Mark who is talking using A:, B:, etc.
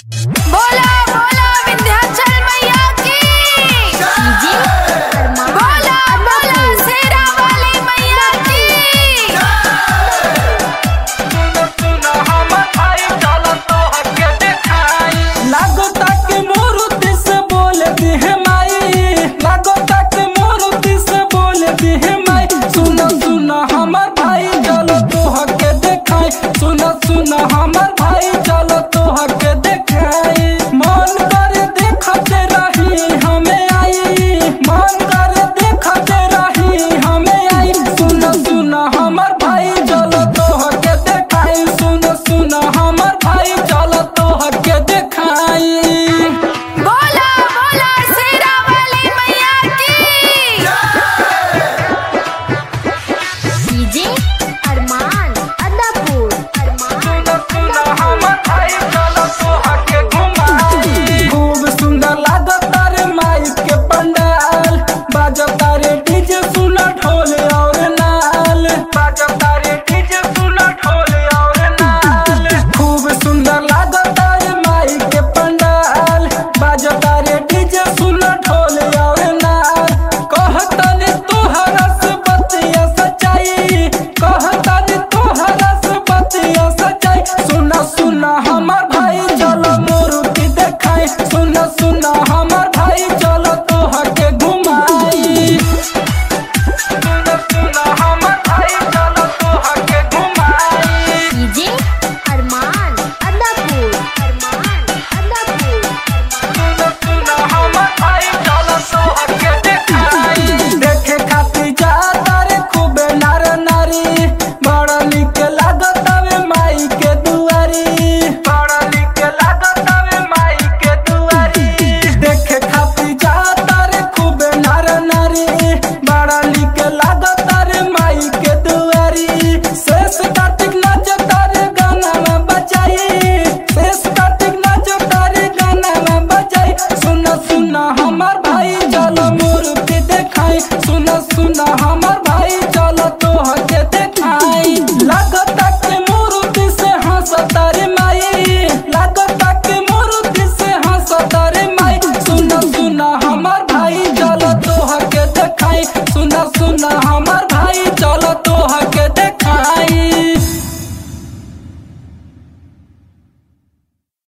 A: बोला बोला विंध्याचल मैया की बोला बोला शेरा वाली मैया की
B: लागो तक मूर्ति से बोल दी है माई, लागो तक मूर्ति से बोल दी है माई। सुना सुना हमर भाई चलो तोह के देखाई, सुना सुना हमर भाई चलो तोह के देखाई। मन करे देखते रही हमें आई, मन करे देखते रही हमें आई। सुना सुना हमर भाई चलो तोह के देखाई, सुना सुना हमर भाई चलो तोह के देखाई।
A: बोला बोला शेरा वाली मैया की
C: डीजे अरमान अदापुर
B: खूब सुंदर लागत रे माई के पंडाल, बाजता रे डीजे सुना ढोल और नाल, बाजता रे डीजे सुना ढोल और नाल। खूब सुंदर लागत